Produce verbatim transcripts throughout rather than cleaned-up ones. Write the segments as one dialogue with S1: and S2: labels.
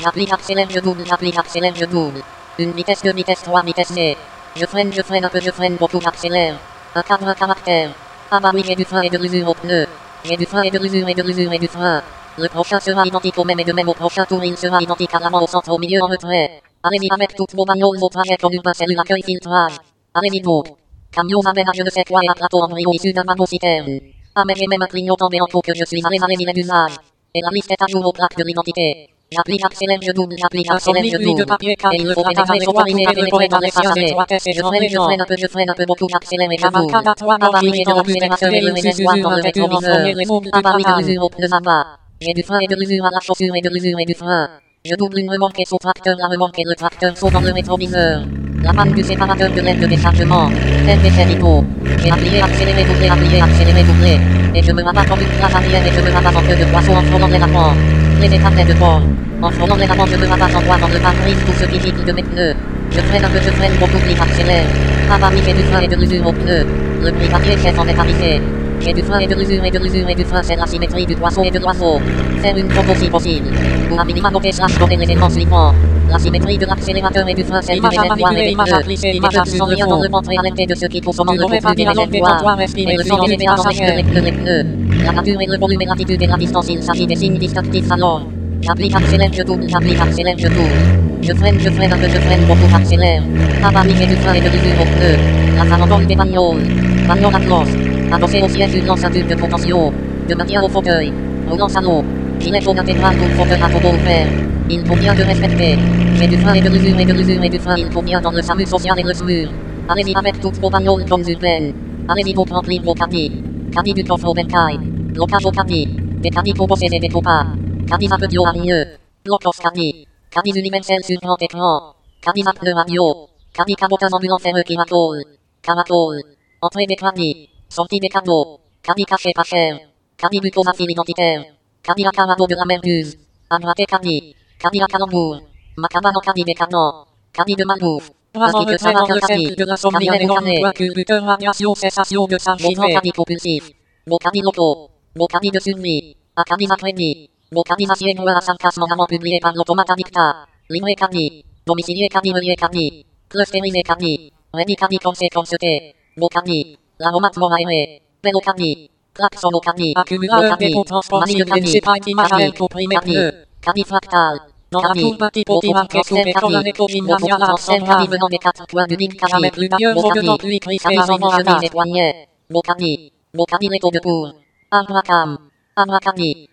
S1: J'applique accélère, je double, j'applique accélère, je double. Une vitesse, deux vitesses, trois vitesses, C. Je freine, je freine un peu, je freine beaucoup, j'accélère. Un cadre, un caractère. Ah bah oui, j'ai du frein et de l'usure au pneu. J'ai du frein et de l'usure et de l'usure et du frein. Le prochain sera identique au même et de même au prochain tour, il sera identique à l'avant, au centre, au milieu, en retrait. Allez-y avec toutes vos bagnoles au trajet comme urbain, cellule accueil filtrage. Allez-y donc. Camions amènent à je ne sais quoi et à plateau en brio issu d'un panneau citerne. Ah mais j'ai même un clignotant béant que je suis allez allez il est d'usage. Et la liste est à jour aux plaques de l'identité. J'applique accélère, je double, j'applique accélère, je double. Et il faut pénétrer, s'autoriser à pénétrer dans l'espace avec. Je freine, je freine un peu, je freine un peu beaucoup, j'accélère et je double. Ah bah oui, j'ai de l'accélération et de l'espoir dans le rétroviseur. Ah bah oui, de l'usure au pneu à bas. J'ai du frein et de l'usure à la chaussure et de l'usure et du frein. Je double une remorque et son tracteur, la remorque et le tracteur sont dans le rétroviseur. La panne du séparateur de l'aile de déchargement. Aide des chéricaux. J'ai appuyé, accéléré, doublé, appuyé, accéléré, doublé. Et je me rabats comme une classe arrière et je me rabats en queue de poisson en frôlant les rapports. Les écartés de port. En frôlant les rapports, je me rabats en droit dans le pare-brise pour ce qui gicle de mes pneus. Je freine un peu, je freine beaucoup, clic, accélère. Ah bah oui, j'ai du frein et de l'usure au pneu. Le prix papier chef en est avisé. J'ai du frein et de l'usure et de l'usure et du frein, c'est la symétrie du poisson et de l'oiseau. Faire une compo si possible. Pour à minima noter slash donner les éléments suivants. La symétrie de l'accélérateur et du frein, celle du réservoir et des pneus. Les deux sont rien dans le ventre et à l'arrêt de ce qui consomme le contenu des réservoirs. Et le sang des pédales dans les pneus, les pneus, les pneus. La nature et le volume et l'attitude et la distance, il s'agit des signes distinctifs alors. J'applique accélère, je double, j'applique accélère, je double. Je freine, je freine un peu, je freine beaucoup, accélère. Ah bah oui, j'ai du frein et de l'usure au pneu. La farandole des bagnoles. Bagnole à cloche. Adossé au siège une lançature de propension. De maintien au fauteuil. Roulant salon. Gilet jaune intégral pour fauteuil à tobo ouvert. Il faut bien le respecter. J'ai du frein et de l'usure et de l'usure et du frein. Il faut bien dans le SAMU social et le S M U R. Allez-y avec toutes vos bagnoles comme urbaines. Allez-y pour remplir vos caddies. Caddies du coffre au Benkai. Blocage au caddie. Des caddies pour bosser et des copas. Caddies à peu hargneux. Blocos caddie. Caddies universels sur grand écran. Caddies à pneus radio. Caddies cabotage ambulant ferreux qui ratole. Caratole. Entrée des caddies. Sortie des cadeaux. Caddies caché pas cher. Caddies bucos à fil identitaire. Caddies à carado de la merguze. Abraté caddie. Caddies à calembour. Macabane en caddie des canons. Caddie de malbouffe.
S2: Avant retrait dans le cercle de l'insomnie et non culbuteur radiation cessation de s'archiver.
S1: Caddie propulsif. Beau caddie loto. Beau caddie de survie. À caddie après-midi. Beau caddie acier noir à sarcasme avant publié par l'automate dicta. Livré caddie. Domicilié caddie relié caddie. Clusterisé caddie. Ready caddie conséquenceté. Beau caddie. L'aromate mort aéré. Vélo caddie. Klaxon au caddie.
S2: Accumulateur dépôt transport ligne municipal d'image à comprimé pneu.
S1: Caddie fractal.
S2: Dans la courbe typotique marquée sous pétrole avec origination à
S1: Caddie venant des quatre points du Big Caddie.
S2: Avec l'union au dedans pluie crispé sans
S1: chemise et poignets. Beau caddie. Beau caddie les taux de cours. Abracam. Abracadie.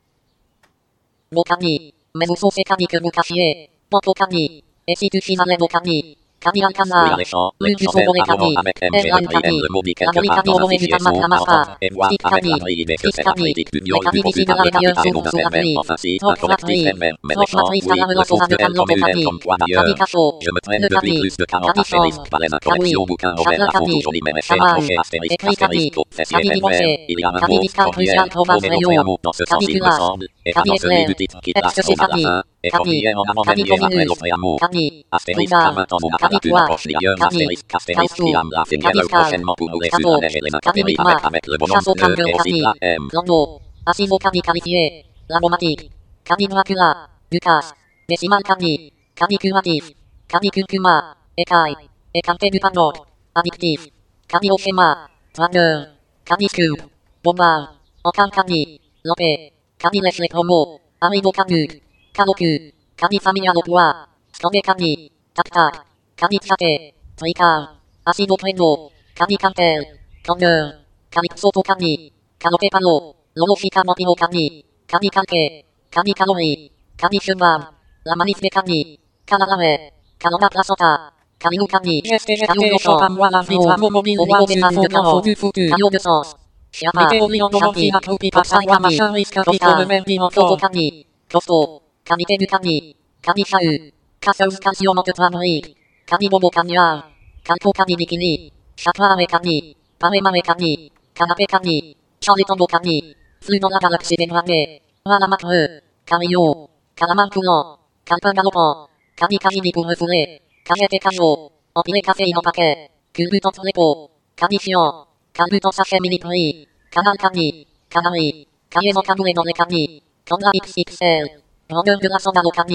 S1: Beau caddie. Mais où sont ces caddies que vous cachiez? Panto caddie. Et si tu files à l'aide au caddie? Caddie Alcazar. L'une du son volé caddie. Airline caddie. La volée caddie au volé du tarmac à Maspa. Stick caddie. Stick caddie. Les caddies d'ici de la meilleure source sous la pluie. Trop flatterie. Trop flatterie à la relance aux âmes de camion de caddie. Caddie cachot. Le caddie. Caddie chambre. Caddie. Chagrin caddie. Chaval. Écrit caddie. Caddie divorcé. Caddie discal crucial probas rayon. Caddie culasse. Caddie éclair. Ex-ceci caddie. Caddie. Caddie combinus. Caddie. Brigade. Caddie poire. Caddie. Castour. Caddie scal. Cadeau. Caddie micmac. Chasse au kangur caddie. Landau. Assise au caddie qualifié. Labomatique. Caddie Dracula. Ducasse. Décimal caddie. Caddie curatif. Caddie curcuma. Écaille. Écarté du paddock. Addictif. Caddie au schéma. Tracker. Caddie scoop. Bombard. Encal caddie. Lopé. Caddie lèche les promos. Arrive au caduc. Calocu. Caddie familial au poids. Scandé caddie. Tac-tac. Caddie chaté. Tricard. Acide au prédo. Caddie cartel. Candeur. Calypso caddie. Calopé palo. Lolo chica mopilo caddie. Caddie calqué. Caddie calorie. Caddie cheval. La manif des caddies. Calalare. Calobat la sota. Calilou caddie. Calou blochon. Omigo des femmes de carreau. Calio de sens. Chiapa. Chapi. Popsai caddie. Costa. Toto caddie. Costo. Qualité du caddie. Caddie chahut. Casseuse calcium de trabrique. Caddie bobo cagnard. Calco caddie bikini. Chatoire caddie. Paremare caddie. Canapé caddie. Chalet tombeau caddie. Flux dans la galaxie dégradée. Ralamatreux. Cario. Calamar coulant. Calpin galopant. Caddie caddie pour refouler. Cagette et cajot. Empilé caféine en paquet. Culbute entre les pots. Caddie fiant. Calbute en sachet mini-prix. Canal caddie. Canari. Cahiers en caboulé dans les caddies. Candra X X L. Grandeur de la sandale au caddie.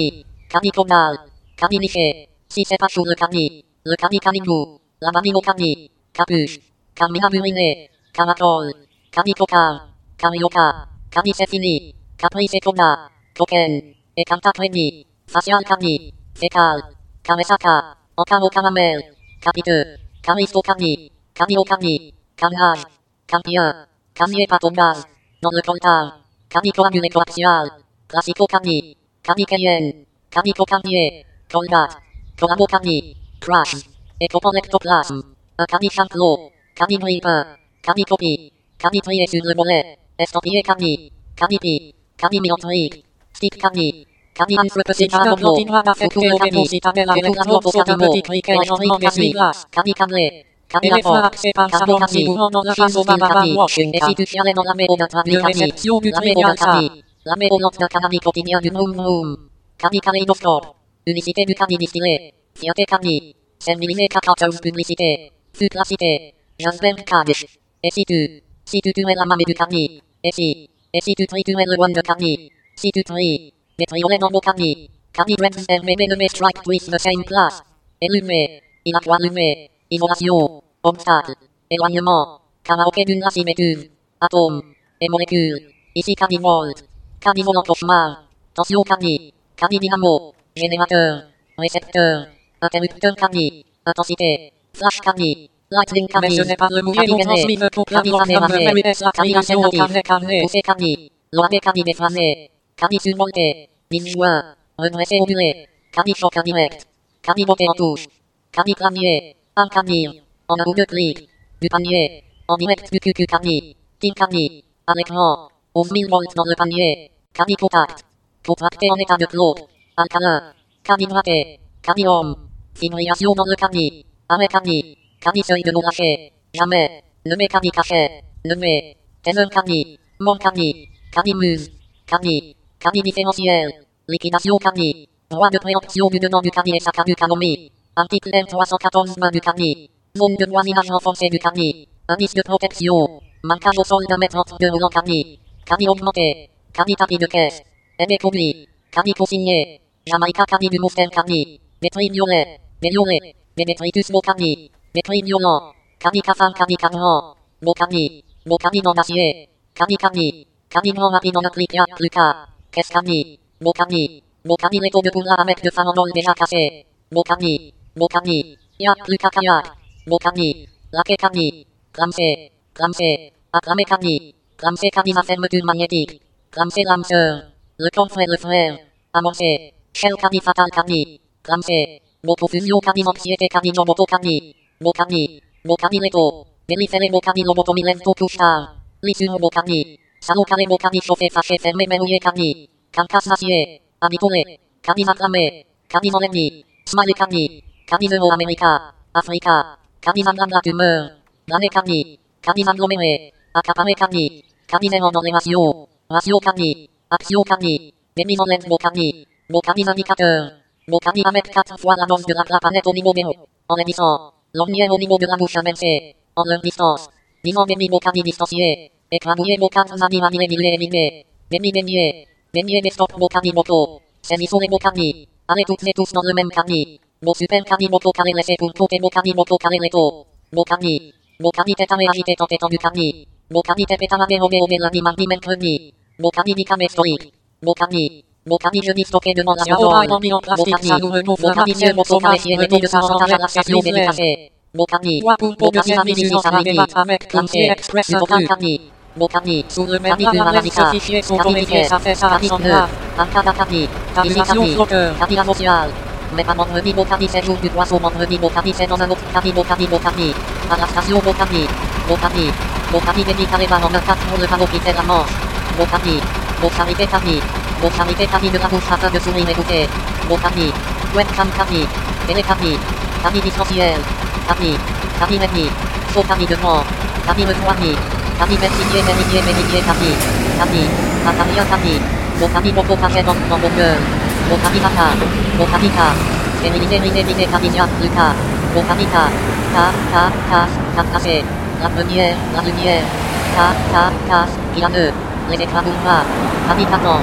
S1: Cani tonal. Cani niché. Si c'est pas sous le cani. Le cani canigou. La manino cani. Capuche. Camina muriné. Camatol. Cani coca. Carioca. Cani c'est fini. Caprice tona. Token. Et canta preni. Facial cani. Fécal. Caresaka. Encaro caramel. Capiteux. Caristo cani. Canio cani. Canage. Campien. Cani et patongaz. Dans le coltar. Cani coagulé coaxial. Classico cani. Cani cayenne. Cani cocandier. Colgat. Colabo cani. Crash. Ecopolectoplasme. Un cani chanclot. Cani grippin. Cani copie. Cani trié sur le mollet. Estampillé cani. Canipi. Cani myotrique. Stick cani. Cani anthropocéphale homo. Futur cani. Futur homo canimo. Electrique cani. Cani canlé. Cani rapport. Cani cani. Finstyle cani. Estitutiale non lameo d'un traduit cani. Lameo d'un cani. Lameo lente d'un canami quotidien du vroom vroom. Cani kaléidoscope. Unicité du cani distillé. Fierté cani. Semmilisé quatorze publicité. Futracité. Jasberg Kadish. Et si tu. Si tu tuais la mamie du cani. Et si. Et si tu trituais le one de cani. Si tu tries. Pétriolet dans vos cani. Cani dreads M B B ne met strike twist the same place. Élumé. Il a quoi allumé. Isolation. Obstacle. Éloignement. Karaoké d'une asymétrie. Atome. Et molécule. Ici cani volt. Cani volant cauchemar. Tension cani. Cani dynamo. Générateur. Récepteur. Interrupteur cani. Intensité. Flash cani. Lightning cani.
S2: Mais ce n'est pas le mouvement
S1: Cani gainé.
S2: transmis pour
S1: Cani
S2: la
S1: ramé
S2: forme
S1: ramé.
S2: de M S, la
S1: Cani
S2: création
S1: alternatif.
S2: carnet carnet.
S1: Poussé cani. Loadé cani déphasé. Cani surmonté. Ninjoint. Redressé ondulé. Cani choc indirect. Cani monté en touche. Cani clavier. Un canir. En un ou deux clics. Du panier. En direct du Q Q cani. Team cani. À l'écran. onze mille volts dans le panier. Cani contact. Contracté en état de cloque. Alcalin. Cani hydraté. Cani homme. Fibrillation dans le cani. Arrêt cani. Cani seuil de non lâché. Jamais. Ne mets cani cachet. Ne mets. Teller cani. Mon cani. Cani muse. Cani. Cani différentiel. Liquidation cani. Droit de préemption du dedans du cani et sa caducanomie. Article R trois cent quatorze main du cani. Zone de voisinage renforcée du cani. Indice de protection. Marquage au sol d'un mètre entre deux roulant cani. Cani augmenté. Cani tapis de caisse. Aimé conduit. Cani consigné. Jamaïca cani du monster cani. Métri violet. Violet. Démétritus mocani. Métri violent. Cani cafard cani cadran. Mocani. Mocani dans d'acier. Cani cani. Cani grand rapide en un clic y'a plus qu'à. Qu'est-ce cani. Mocani. Mocani les taux de couleur avec de farandole déjà cassé. Mocani. Mocani. Y'a plus qu'à kayak. Mocani. Laqué cani. Clamsé. Clamsé. Acclamé cani. Clamsé cani sa fermeture magnétique. Clamsé l'âme-sœur. Le coffre et le frère. Amorcé. Shell cani fatal cani. Clamsé. Motofusion cani anxiété cani nomoto cani. Mocani. Mocani leto. Bellifere mocani lobotomi lento couche-tard. Lissure mocani. Salocare mocani chauffé fâché fermé verrouillé cani. Cancas d'acier. Habitolé. Cani acclamé. Cani moleni. Smile cani. Cani euro-américa. Africa. Cani sanglante la tumeur. Glané cani. Cani aggloméré. Accaparé cani. Cani zéro dans les ratios. Ratio cani. Action cani. Démise en lente mocani. Mocani indicateur. Mocani avec quatre fois l'annonce de la clapannette au niveau zéro. En édissant. L'ornière au niveau de la bouche inversée. En leur distance. Disant demi mocani distancié. Écrabouillé mocani zani manilé milé éliminé. Demi dénié. Dénié des stop mocani moto. Sémissou les mocani. Allez toutes et tous dans le même cani. Mo super cani moto carré laissé pour côté mocani moto carré leto. Mocani. Mocani tête arrêt agité tant étant du cani. Mocani tête pétard dérobé au lundi mardi mercredi. Mocani dicamé historique. Mocani. Mocani jeudi stocké devant la
S2: Siaora
S1: parole.
S2: mis en plastique
S1: Mocani.
S2: savoureux non
S1: Mocani
S2: fromage,
S1: mieux moto carré
S2: fromage,
S1: fier
S2: remis
S1: de
S2: de sa
S1: pourcentage à la
S2: centaine,
S1: station des
S2: frère.
S1: cafés. Mocani.
S2: Trois pour pour de
S1: Mocani
S2: service
S1: samedi
S2: sans
S1: samedi.
S2: débat avec
S1: Clamsé.
S2: Clamsé Express
S1: Du
S2: un
S1: total
S2: cas.
S1: cani. Mocani.
S2: Sous le même
S1: Cani
S2: plat,
S1: pur
S2: la
S1: à la
S2: même
S1: vita.
S2: fichiers sont
S1: Cani
S2: connectés, ça fait ça,
S1: Cani
S2: sans
S1: pneu.
S2: grave.
S1: Arcada cani. Easy
S2: Tabulation
S1: cani.
S2: flotteur.
S1: Cani la sociale. Mais pas vendredi, Mocani c'est jour du poisson, vendredi, Mocani c'est dans un autre cani, Mocani, Mocani. À la station, Mocani. Mocani. Mocani dédié Careva en un quatre pour le panneau qui fait la manche. Mocani. Mocharité cani. Mocharité cani de la bouche afin de sourire et goûter. Mocani. Webcam cani. Télé cani. Cani distanciel. Cani. Cani rémi. Faux cani devant. Cani refroidi. Cani mérinier, mérinier, mérinier cani. Cani. Cataria cani. Mocani moto carré dans dans mon cœur. Mocani kaka. Mocani ka. Féminisé, riné, riné, canisia, Lucas. Mocani ka. Ka, ka, ka, ka, cassé. La première, la lumière. Ka, ka, ka, piano. Les écrans boulevard. Cani cadence.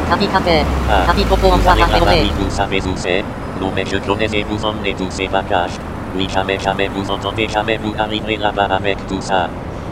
S1: Capi café.
S3: Ah,
S1: Capi coco en
S3: vous avez
S1: Papa
S3: pas
S1: Fermé.
S3: vous savez où c'est? Non mais je connaissais vous emmenez tous ces bagages. Oui jamais jamais vous entendez jamais vous arriverez là-bas avec tout ça.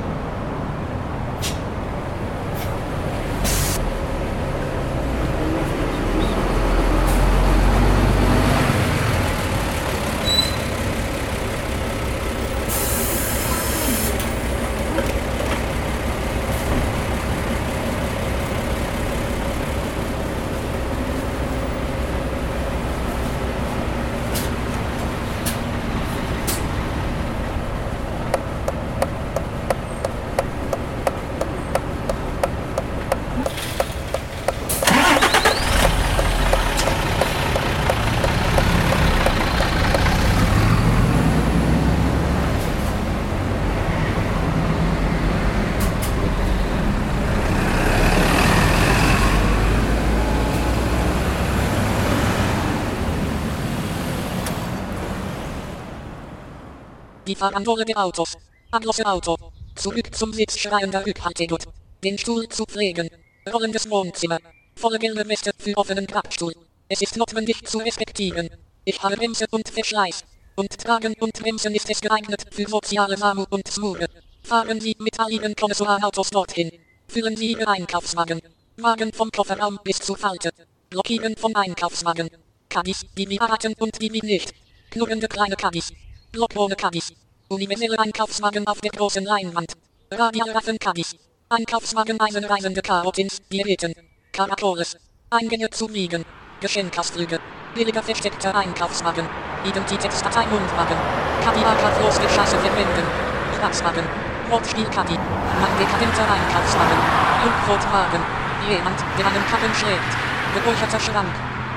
S2: Die Verantwortung Autos. Anlose Auto. Zurück zum Sitz schreiender Rückhaltegut. Den Stuhl zu pflegen. Rollendes Wohnzimmer. Volle gelbe Weste für offenen Klappstuhl. Es ist notwendig zu respektieren. Ich habe Bremse und Verschleiß. Und Tragen und Bremsen ist es geeignet für soziale Armut und Smooge. Fahren Sie mit all Ihren Kommissarautos dorthin. Füllen Sie Ihr Einkaufswagen. Wagen vom Kofferraum bis zur Falte. Blockieren vom Einkaufswagen. Caddies, die mir raten und die mir nicht. Knurrende kleine Caddies. Block ohne Caddies. Universelle Einkaufswagen auf der großen Leinwand. Radialraffen Caddies. Einkaufswagen Eisenreisende Karotins, Diäten. Karakoles. Eingänge zu Miegen. Geschenkausflüge. Billiger versteckter Einkaufswagen. Identitätsdatei Mundwagen. Caddy agrarlos für Scheiße verwenden. Platzwagen. Wortspiel Caddy. Ein dekadenter Einkaufswagen. Jungbrotwagen. Jemand, der einen Karren schlägt. Geräucherter Schrank.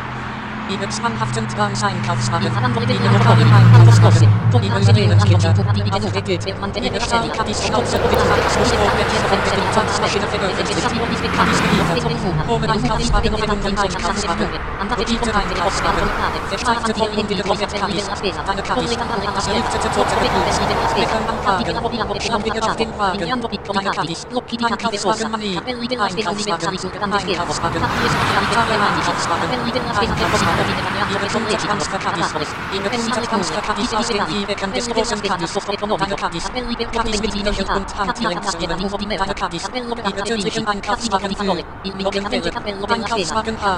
S2: Ihnen zwanghaften Zwangseinkaufswagen. Ihnen lokalen Einkaufswagen. Ihnen Seelenskinder. Aufgegeht. Ihnen Stahlkadis Schnauze mit Wachsmusrohr mit dieser von der Tanzmaschine veröffentlicht. Kadis geliefert. Oben Einkaufswagen auf den Einkaufswagen. Geliebte Einkaufswagen. Versteifte vollmundige Konzertkadis. Deine Kadis. Das geliebte tote Geblüt. Meckern am Wagen. Schlampige auf den Wagen. Deine Kadis. Einkaufswagen Manie. Einkaufswagen. Einkaufswagen. Einkaufswagen. Einkaufswagen. Ihre Punkte Transferkadis. Ihre Punkte Transferkadis aus den Vierecken des großen Kadis. Deine Kadis. Kadis mit Knöchel und Handgelenksehnen. Deine Kadis. Ihre tödlichen Einkaufswagen für Nobelwelle. Einkaufswagen Haaren.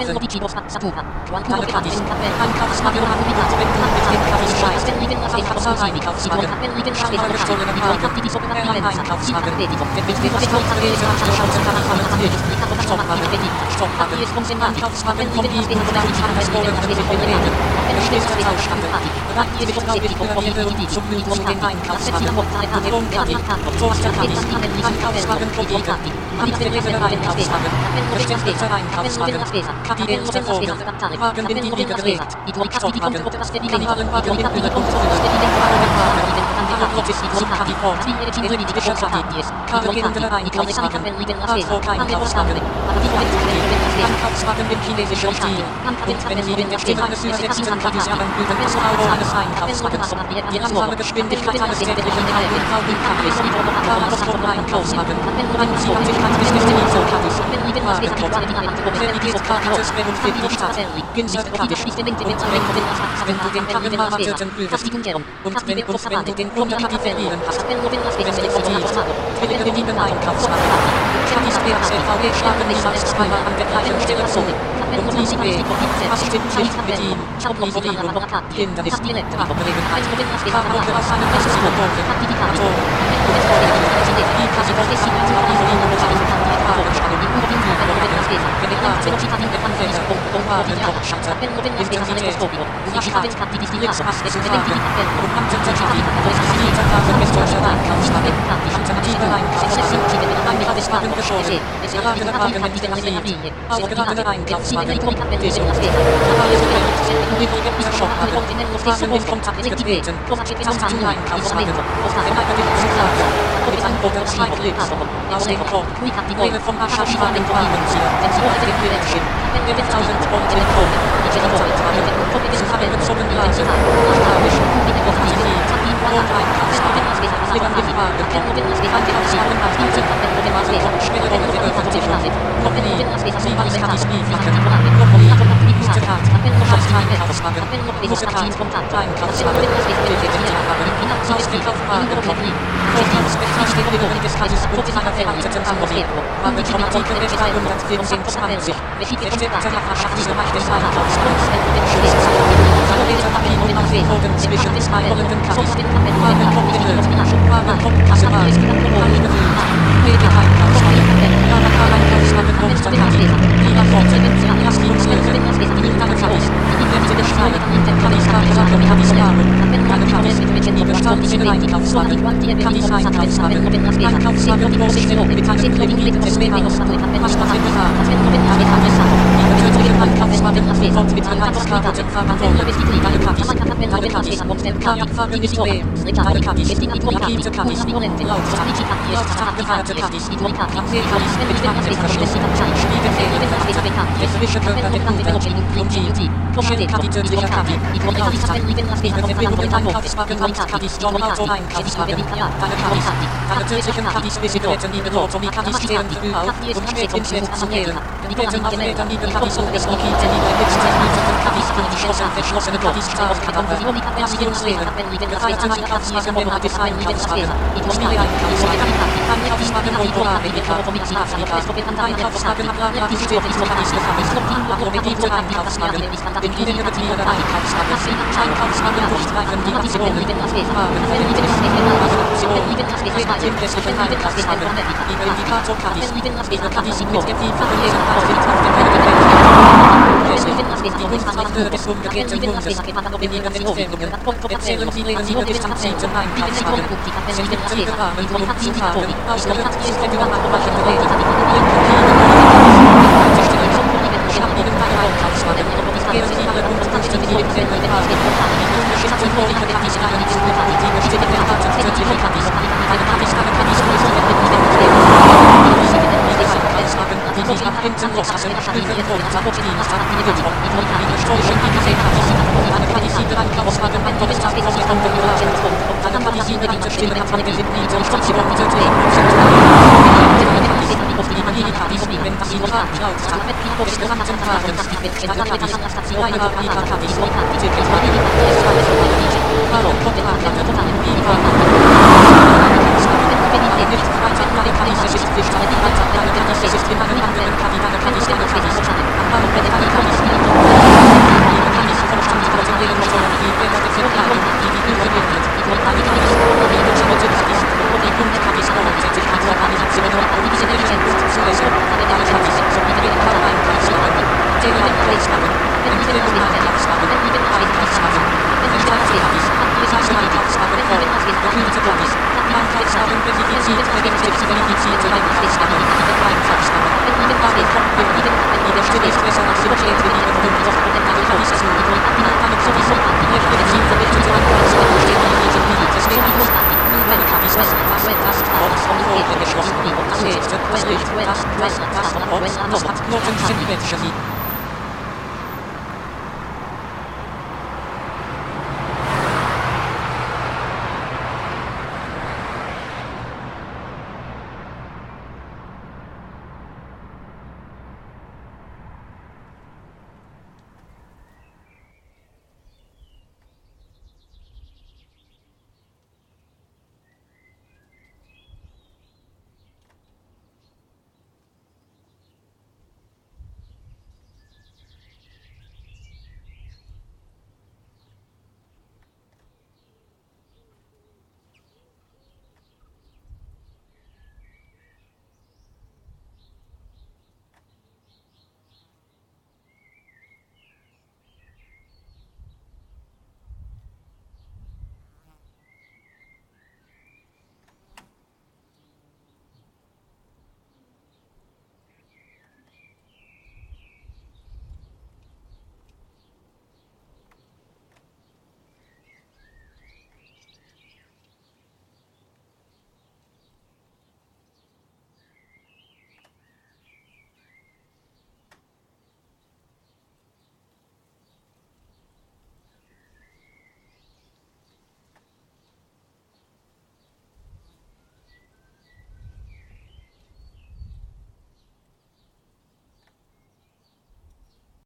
S2: Deine Kadis. Einkaufswagen Wenden mit dem Kadis Scheiß. Abfahrer Einkaufswagen. Scheinbar gestohlene Wagen. Airline Einkaufswagen. Mit dem Verkaufsgerät abgeschaute Karakolen nicht. Stoppwagen. Stoppwagen. Einkaufswagen vom Wiegen und Einkaufswagen. Geschlechter Tauschhandel. Praktisch Traubild und zum Müll zu den Einkaufswagen. Wohnkaddi. Toasterkadis. Einkaufswagen Kogi. Handgeräte Einkaufswagen. Bestempelter Einkaufswagen. Kaddi ernste Vogel. Wagen in die Wiege gelegt. Stoppwagen. Kannalenwagen in Hülle und Fülle. Wagenwagen. Aerotis zum Kaddi-Port. Elektrischer Kaddi. Kargehende Einkaufswagen. Hardrock Einkaufswagen. Einkaufswagen in chinesischer Stil. Und wenn Sie in der Stimme eines übersetzten Kadis anhören, das Auto eines Einkaufswagens. Die Anfahrgeschwindigkeit eines täglichen Augenkadis. Karlsruhe Einkaufswagen. Einzigartigkeit des Destination-Kadis. Wagenplot. Realitätskartes Benefit die Stadt. Günstige Kadis. Wenn du den Karrenmaratöten prüfst. Und wenn, und wenn du den Kundenkadi verlieren hast. Wenn du verdienst. Billige Lieben Einkaufswagen. Kadis B S L V G schlagen niemals zweimal an der gleichen Stelle zu. Und die B. Was stimmt nicht mit ihm? Isolierung. Hindernis. Abgelegenheit. Fahrroute aus einem Restmotoren. Atom. Die Kasserotte. Isolierung. Fahrradstangen. Wagenkochschatter. Intensität. Raschheit. Blitzmasse zu tragen. Umhantententativ. Literwagen westdeutscher Einkaufswagen. Alternative Einkaufswagen. Einkaufswagen geschoren. Geradene Wagen mit Energie. Aufgeladene Einkaufswagen. Desung. Alles gewählt. Übrigens Schockwagen. Wagen in Kontakt getreten. Tastatur Einkaufswagen. Verleiberlich zu tragen. Mit Anbieter Schleichlips. Aus dem Korb. Lehre vom Ascherschwagen Wagenzieher. Ohne den Bildschirm. elftausend Volt in Korb. Zusammengezogen Blase. Tragisch. Aktiviert. Rot Einkaufswagen. Lebendig Wagen. Einkaufswagen. Schwere Rolle Aktivierung. Kompanie. Ziemlich Kapitel machen. Kompanie. Gute Tat. Kontakt Einkaufswagen. Große Tat. Einkaufswagen. Ausgekaufwagen. Ausgekaufwagen. des Kassels und einer verwalteten Anruf. Wagen von Artikel dreihundertvierundzwanzig. Versteckter Nachbarschaft Macht des Einkaufs. Verräter Papier und Aufwägen zwischen zwei rollenden Kassels. Wagen kommt in Öl. Wagen kommt Kassewagen. Wagen gewöhnt. Rede Einkaufswagen. Wagen Einkaufswagen kommt von Kassel. Lila Forte. Laskungslöse. Militare Kalis. Kräfte der Schweine. Kalis Kapisaken. Kalis Jahre. Eine Kalis mit bestandigen Einkaufswagen. Kalis Einkaufswagen. Einkaufswagen Übersichtstellung mit einem Klinik des Mehrhaus. Maschmache Gefahr. Die tödlichen Einkaufswagen kommt mit Einkaufskarten fahren wollen. Eine Kalis. Eine Kalis. Kajakfahren ist Ore. Eine Kalis. Rakete Kalis. Lautstark. Lautstark bewahrte Kalis. Kaffee Kalis. Mit Kaffeeverschluss. Spiegel. Frische Körper der Kuchen. Lumti. Schell Kapitel der Kapi. Einkaufswagen kommt Kalis. John Auto Einkaufswagen. Eine Kalis. Alle tödlichen Kalis Besigeräten lieben dort, um die Kalis stehen früh auf und spät ins Netz zu gehen. Die Betten auf Rädern lieben Kalis und es Lokite lieben Hitztechniken Kalis und geschlossen verschlossene Kalis Stahlkadaver. Erziehungsregeln. Gefeiten Einkaufswagen Monate Einkaufswagen. Spiele Einkaufswagen. Einkaufswagen Europa-Amerika. Einkaufswagen Agrarabis Kalis Kalis. Agrobedingte Einkaufswagen. In jedem Betrieb Einkaufswagen. Einkaufswagen Durchstreifen die Nationen. Wagen. Indikator Kalis. Kalis mit Epi-Verlesen auf dem Tag der Die Grundrechte des umgekehrten Bundes. In ihren Entfernungen. Erzählen die Regeln ihre distanzierten Einkaufswagen. Sind im Trägerrahmen um zu fahren. Ausgerüstet ist der überwachen Geräte. Schnappigen Einkaufswagen. Gehen Sie alle und durch die Entfernungen fahren. Unbeschickte Vorrichte Kalis rein. Die bestimmte Erwartet tödliche Kalis. Eine Kalis, eine Kalis, die sich nach hinten loslassen, Stücken und Dienst an die Witwe. Die Steuern, die gesehen hat, eine Kadisine Einkaufswagen, ein Donnerstag von der Konfiguration. Eine Kadisine, die zur Stille hat, eine Gesinnierte und Station und Töte. Die Kadis, wenn das sie Rat lautstark des genannten Fahrens, eine Kadis, eine Kadis, Kadis, Ticket, Warum kommt Radlatte, wie war nicht weiter, eine Kadis, es ist nicht eine weiter, eine Kadis, es ist in einem anderen Kadis, eine Kadis, eine Kadis, warum wenn eine Kadis, eine Kadis vom Stand von ihren Steuern, die Wälder der Verkleidung, die die Höhe wird, eine Kadis, die beziehungsweise Kadis, die Kunde Kadis, grundsätzlich als Organisation, die diese Effizienz zulässig, eine Kadis, so wie die Paar Einkaufswagen, die Einkaufswagen, die Telefonie Einkaufswagen, die Einkaufswagen, die Staatskadis, die Einkaufswagen, gekühlte Kadis, Einkaufswagen, verifiziert, verifiziert, verifiziert, Einkaufswagen, Einkaufswagen, die Ware kommt, die der Stille ist besser als die Städte, die Kadis, eine Kadis,